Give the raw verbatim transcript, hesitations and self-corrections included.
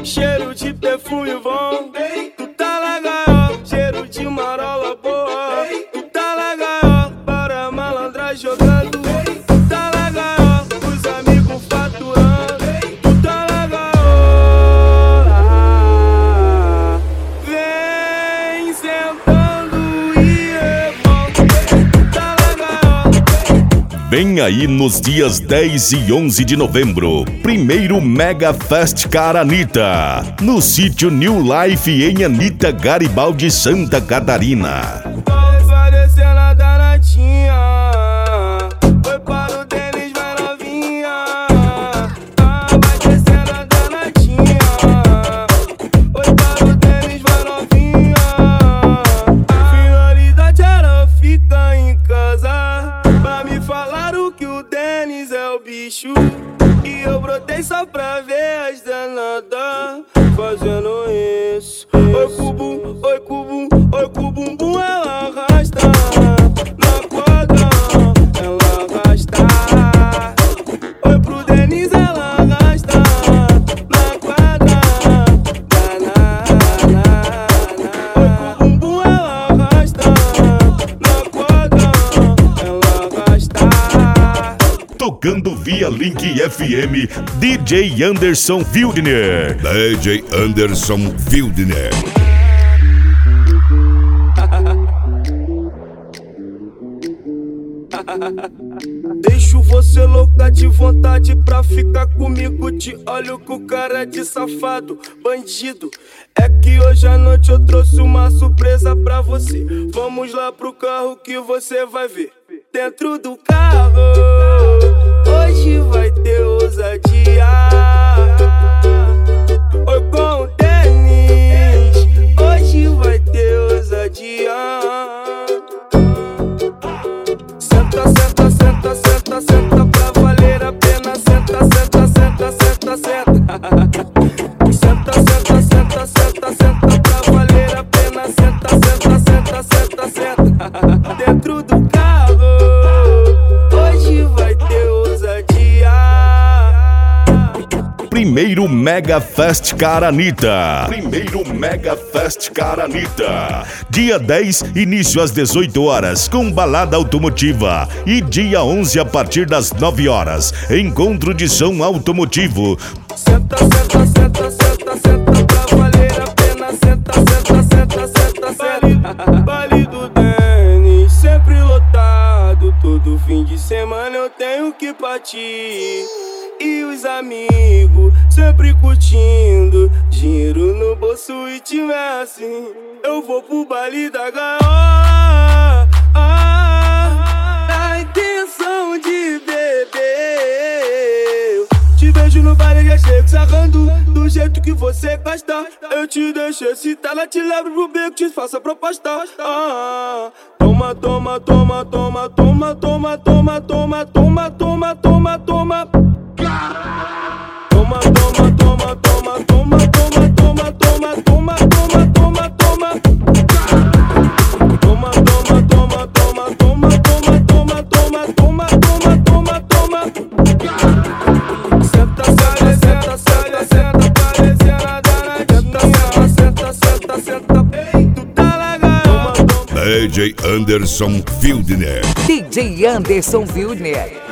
cheiro de perfume bom. Tu tá legal, cheiro de marola boa. Tu tá legal, para malandra jogando. Tu tá legal, os amigos faturando. Tu tá legal, vem sentando e revolta. Tu tá legal. Vem aí nos dias dez e onze de novembro, primeiro Mega Fest Cara Anitta, no sítio New Life em Anitta Garibaldi, Santa Catarina. Vai descendo a danadinha, foi para o Denis, vai novinha. Ah, vai descendo a danadinha, foi para o Denis, vai novinha. A finalidade era ficar em casa, pra me falar o que o Denis é o bicho. E eu brotei só pra ver as danadas fazendo isso. Oi cubum, oi cubum, oi cubumbum, ela arrasta na quadra, ela arrasta. Oi pro Denis, ela arrasta na quadra, na, na, na. Oi cubumbum, ela arrasta na quadra, ela arrasta. Tocando via Link F M, D J Anderson Wildner. D J Anderson Wildner. Deixo você louca de vontade pra ficar comigo. Te olho com cara de safado, bandido. É que hoje à noite eu trouxe uma surpresa pra você. Vamos lá pro carro que você vai ver. Dentro do carro, hoje vai ter ousadia. Oi com o Denis, hoje vai ter ousadia. Senta, senta, senta, senta, senta pra valer a pena. Senta, senta, senta, senta, senta. Senta, senta, senta, senta, senta pra valer a pena. Senta, senta, senta, senta, senta. Dentro do carro, hoje vai ter ousadia. Primeiro Mega Fest Cara Anitta. Primeiro Mega Fest Cara Anitta. Dia dez, início às dezoito horas, com balada automotiva. E dia onze, a partir das nove horas, encontro de som automotivo. Senta, senta, senta, senta, senta pra valer a pena. Senta, senta, senta, senta, senta. Baile do Denis, sempre lotado. Todo fim de semana eu tenho que partir. E os amigos sempre curtindo, dinheiro no bolso e tiver assim, eu vou pro baile da gaiola. Ah, na intenção de beber. Te vejo no baile, já chego sarrando do jeito que você gosta. Eu te deixo excitar, ela te levo pro beco, te faço a proposta. Ah, toma, toma, toma, toma, toma, toma, toma, toma, toma, toma, toma, toma. Toma, toma, toma, toma, toma, toma, toma, toma, toma, toma, toma, toma. Toma, toma, toma, toma, toma, toma, toma, toma, toma, toma, toma. Senta, senta, senta, senta, senta, parecendo a danadinha. Senta, senta, senta, ei, tu tá legal. D J Anderson Wildner. D J Anderson Wildner.